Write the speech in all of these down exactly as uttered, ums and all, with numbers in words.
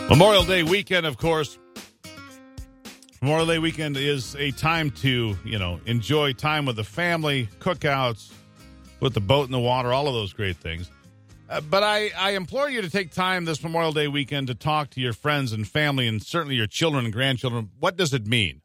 Memorial Day weekend, of course. Memorial Day weekend is a time to, you know, enjoy time with the family, cookouts, put the boat in the water, all of those great things. Uh, but I, I implore you to take time this Memorial Day weekend to talk to your friends and family and certainly your children and grandchildren. What does it mean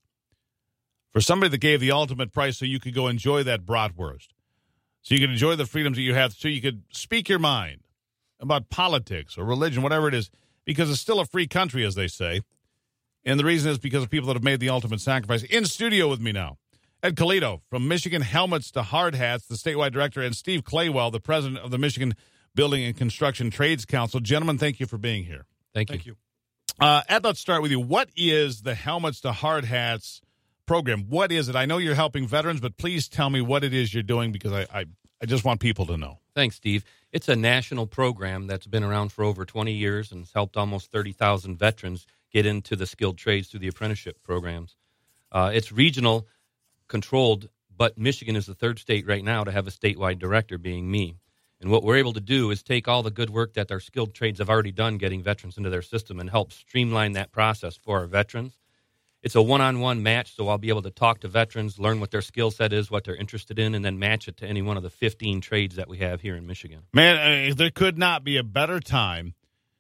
for somebody that gave the ultimate price so you could go enjoy that bratwurst, so you could enjoy the freedoms that you have, so you could speak your mind about politics or religion, whatever it is, because it's still a free country, as they say. And the reason is because of people that have made the ultimate sacrifice. In studio with me now, Ed Colito from Michigan Helmets to Hard Hats, the statewide director, and Steve Claywell, the president of the Michigan Building and Construction Trades Council. Gentlemen, thank you for being here. Thank you. Thank you. Uh, Ed, let's start with you. What is the Helmets to Hard Hats program? What is it? I know you're helping veterans, but please tell me what it is you're doing, because I, I, I just want people to know. Thanks, Steve. It's a national program that's been around for over twenty years and has helped almost thirty thousand veterans get into the skilled trades through the apprenticeship programs. Uh, it's regional controlled, but Michigan is the third state right now to have a statewide director, being me. And what we're able to do is take all the good work that our skilled trades have already done getting veterans into their system and help streamline that process for our veterans. It's a one-on-one match, so I'll be able to talk to veterans, learn what their skill set is, what they're interested in, and then match it to any one of the fifteen trades that we have here in Michigan. Man, uh, there could not be a better time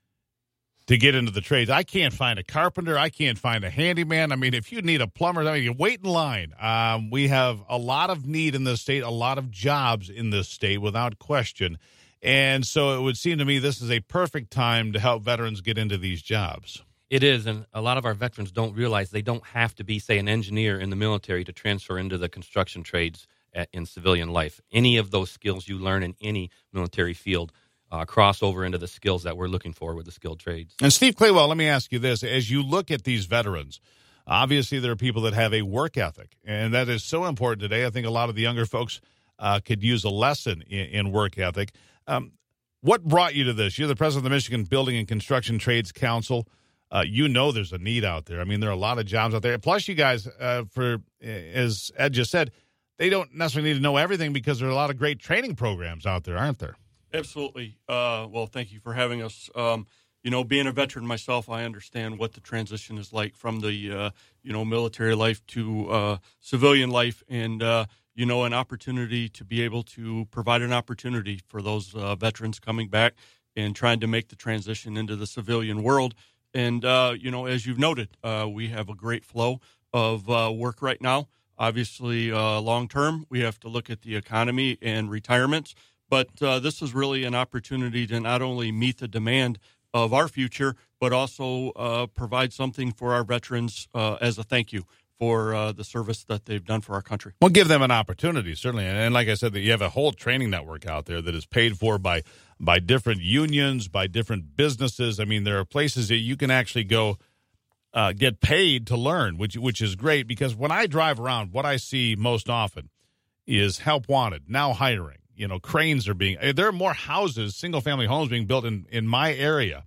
to get into the trades. I can't find a carpenter. I can't find a handyman. I mean, if you need a plumber, I mean, you wait in line. Um, we have a lot of need in this state, a lot of jobs in this state, without question. And so it would seem to me this is a perfect time to help veterans get into these jobs. It is, and a lot of our veterans don't realize they don't have to be, say, an engineer in the military to transfer into the construction trades at, in civilian life. Any of those skills you learn in any military field uh, cross over into the skills that we're looking for with the skilled trades. And Steve Claywell, let me ask you this. As you look at these veterans, obviously there are people that have a work ethic, and that is so important today. I think a lot of the younger folks uh, could use a lesson in, in work ethic. Um, what brought you to this? You're the president of the Michigan Building and Construction Trades Council. Uh, you know there's a need out there. I mean, there are a lot of jobs out there. Plus, you guys, uh, for as Ed just said, they don't necessarily need to know everything because there are a lot of great training programs out there, aren't there? Absolutely. Uh, well, thank you for having us. Um, you know, being a veteran myself, I understand what the transition is like from the, uh, you know, military life to uh, civilian life, and, uh, you know, an opportunity to be able to provide an opportunity for those uh, veterans coming back and trying to make the transition into the civilian world. And, uh, you know, as you've noted, uh, we have a great flow of uh, work right now. Obviously, uh, long-term, we have to look at the economy and retirements. But uh, this is really an opportunity to not only meet the demand of our future, but also uh, provide something for our veterans uh, as a thank you for uh, the service that they've done for our country. Well, give them an opportunity, certainly. And, and like I said, that you have a whole training network out there that is paid for by by different unions, by different businesses. I mean, there are places that you can actually go uh, get paid to learn, which which is great, because when I drive around, what I see most often is help wanted, now hiring. You know, cranes are being, there are more houses, single-family homes being built in, in my area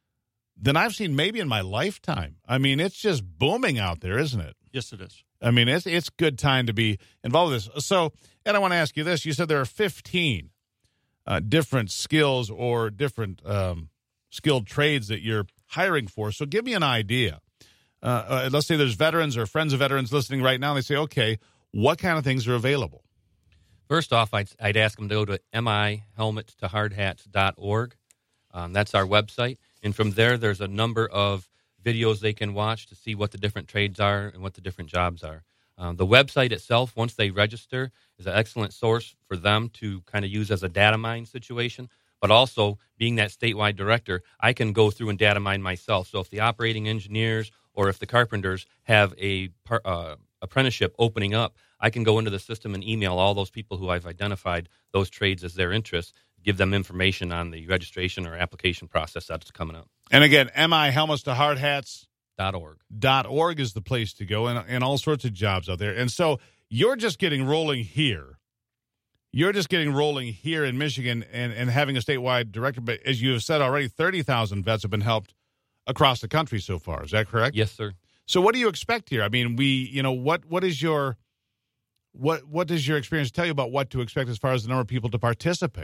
than I've seen maybe in my lifetime. I mean, it's just booming out there, isn't it? Yes, it is. I mean, it's it's good time to be involved with this. So, and I want to ask you this. You said there are fifteen uh, different skills or different um, skilled trades that you're hiring for. So give me an idea. Uh, uh, let's say there's veterans or friends of veterans listening right now. And they say, okay, what kind of things are available? First off, I'd, I'd ask them to go to m i helmets to hard hats dot org. Um, that's our website. And from there, there's a number of videos they can watch to see what the different trades are and what the different jobs are. Um, the website itself, once they register, is an excellent source for them to kind of use as a data mine situation. But also, being that statewide director, I can go through and data mine myself. So if the operating engineers or if the carpenters have a par- uh, apprenticeship opening up, I can go into the system and email all those people who I've identified those trades as their interest, give them information on the registration or application process that's coming up. And again, M I Helmets to Hard Hats Dot org. Dot org is the place to go, and, and all sorts of jobs out there. And so you're just getting rolling here. You're just getting rolling here in Michigan and, and having a statewide director. But as you have said already, thirty thousand vets have been helped across the country so far. Is that correct? Yes, sir. So what do you expect here? I mean, we, you know, what what is your what what does your experience tell you about what to expect as far as the number of people to participate?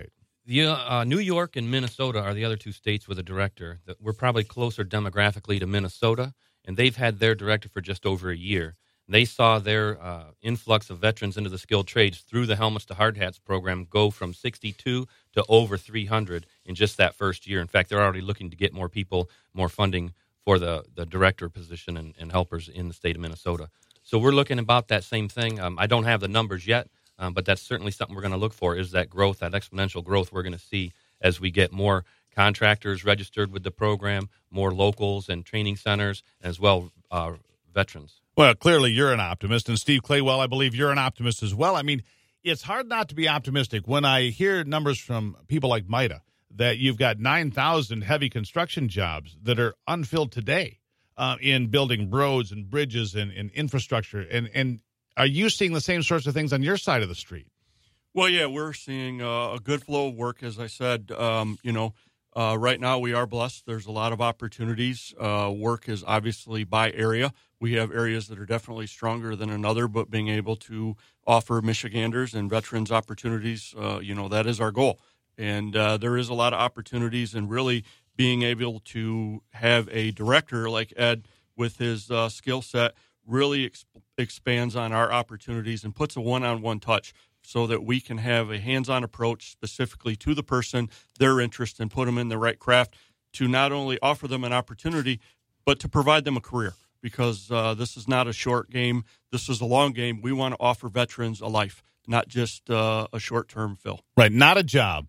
The uh, New York and Minnesota are the other two states with a director. That we're probably closer demographically to Minnesota, and they've had their director for just over a year. They saw their uh, influx of veterans into the skilled trades through the Helmets to Hard Hats program go from sixty-two to over three hundred in just that first year. In fact, they're already looking to get more people, more funding for the, the director position and, and helpers in the state of Minnesota. So we're looking about that same thing. Um, I don't have the numbers yet, um, but that's certainly something we're going to look for, is that growth, that exponential growth we're going to see as we get more contractors registered with the program, more locals and training centers, as well uh, veterans. Well, clearly you're an optimist, and Steve Claywell, I believe you're an optimist as well. I mean, it's hard not to be optimistic when I hear numbers from people like MITA that you've got nine thousand heavy construction jobs that are unfilled today uh, in building roads and bridges and, and infrastructure. And, and are you seeing the same sorts of things on your side of the street? Well, yeah, we're seeing uh, a good flow of work, as I said. Um, you know, uh, right now we are blessed. There's a lot of opportunities. Uh, work is obviously by area. We have areas that are definitely stronger than another, but being able to offer Michiganders and veterans opportunities, uh, you know, that is our goal. And uh, there is a lot of opportunities, and really being able to have a director like Ed with his uh, skill set really exp- expands on our opportunities and puts a one-on-one touch so that we can have a hands-on approach specifically to the person, their interest, and put them in the right craft to not only offer them an opportunity, but to provide them a career. Because uh, this is not a short game. This is a long game. We want to offer veterans a life, not just uh, a short-term fill. Right, not a job,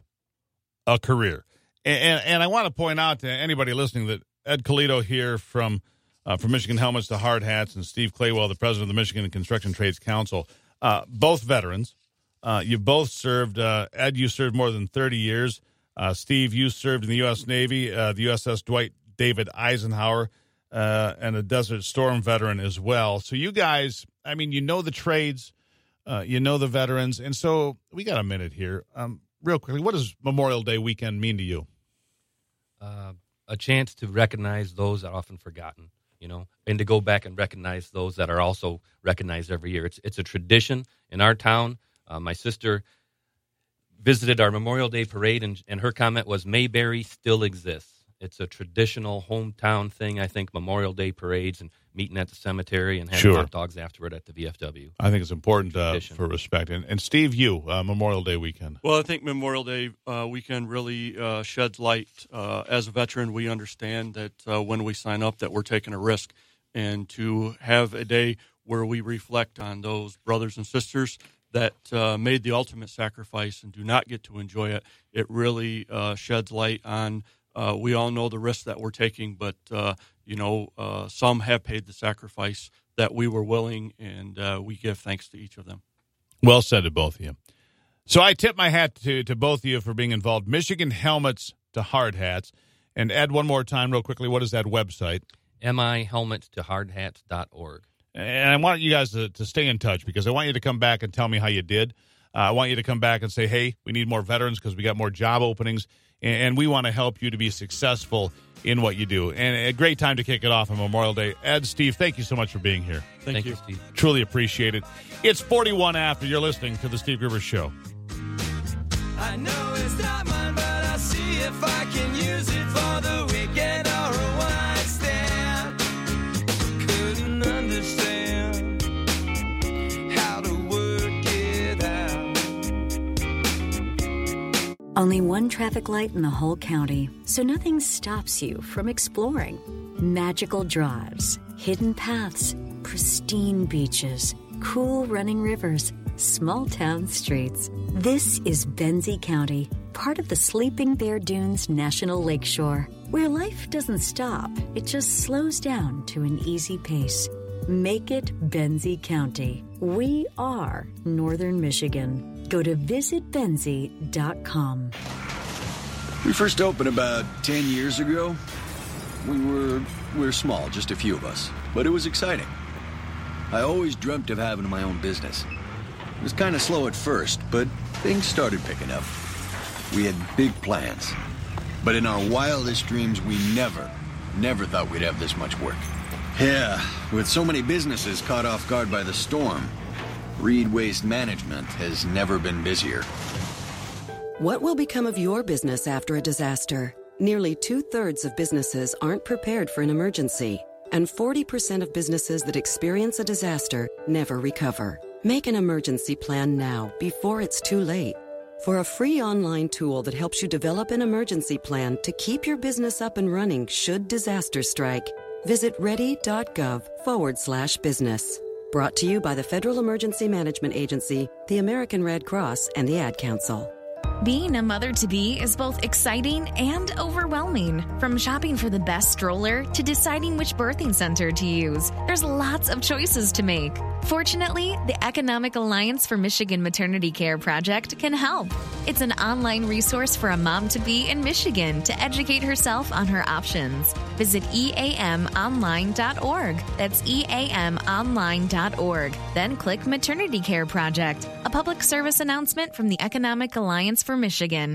a career. And, and, and I want to point out to anybody listening that Ed Colito here from uh, from Michigan Helmets to Hard Hats, and Steve Claywell, the president of the Michigan Construction Trades Council, uh, both veterans. Uh, you both served. Uh, Ed, you served more than thirty years. Uh, Steve, you served in the U S Navy, uh, the U S S Dwight David Eisenhower. Uh, and a Desert Storm veteran as well. So you guys, I mean, you know the trades, uh, you know the veterans, and so we got a minute here. Um, real quickly, what does Memorial Day weekend mean to you? Uh, a chance to recognize those that are often forgotten, you know, and to go back and recognize those that are also recognized every year. It's it's a tradition in our town. Uh, my sister visited our Memorial Day parade, and, and her comment was, Mayberry still exists. It's a traditional hometown thing, I think, Memorial Day parades and meeting at the cemetery and having sure. hot dogs afterward at the V F W. I think it's important uh, for respect. And, and Steve, you, uh, Memorial Day weekend. Well, I think Memorial Day uh, weekend really uh, sheds light. Uh, as a veteran, we understand that uh, when we sign up that we're taking a risk. And to have a day where we reflect on those brothers and sisters that uh, made the ultimate sacrifice and do not get to enjoy it, it really uh, sheds light on Uh, we all know the risks that we're taking, but, uh, you know, uh, some have paid the sacrifice that we were willing, and uh, we give thanks to each of them. Well said to both of you. So I tip my hat to, to both of you for being involved. Michigan Helmets to Hard Hats. And Ed, one more time real quickly, what is that website? M I helmets to hard hats dot org. And I want you guys to, to stay in touch, because I want you to come back and tell me how you did. Uh, I want you to come back and say, hey, we need more veterans because we got more job openings, and, and we want to help you to be successful in what you do. And a great time to kick it off on Memorial Day. Ed, Steve, thank you so much for being here. Thank, Thank you. you, Steve. Truly appreciate it. It's forty-one after. You're listening to The Steve Gruber Show. I know it's not mine, but I'll see if I can use it for the weekend or a one-night stand. Couldn't understand how to work it out. Only one traffic light in the whole county, so nothing stops you from exploring. Magical drives, hidden paths, pristine beaches, cool running rivers, small town streets. This is Benzie County, part of the Sleeping Bear Dunes National Lakeshore, where life doesn't stop, it just slows down to an easy pace. Make it Benzie County. We are Northern Michigan. Go to visit benzie dot com. We first opened about ten years ago. We were, we were small, just a few of us, but it was exciting. I always dreamt of having my own business. It was kind of slow at first, but things started picking up. We had big plans, but in our wildest dreams, we never, never thought we'd have this much work. Yeah, with so many businesses caught off guard by the storm, Reed Waste Management has never been busier. What will become of your business after a disaster? Nearly two-thirds of businesses aren't prepared for an emergency, and forty percent of businesses that experience a disaster never recover. Make an emergency plan now, before it's too late. For a free online tool that helps you develop an emergency plan to keep your business up and running should disaster strike, visit ready.gov forward slash business. Brought to you by the Federal Emergency Management Agency, the American Red Cross, and the Ad Council. Being a mother-to-be is both exciting and overwhelming. From shopping for the best stroller to deciding which birthing center to use, there's lots of choices to make. Fortunately, the Economic Alliance for Michigan Maternity Care Project can help. It's an online resource for a mom-to-be in Michigan to educate herself on her options. Visit E A M online dot org. That's E A M online dot org. Then click Maternity Care Project, a public service announcement from the Economic Alliance for Michigan.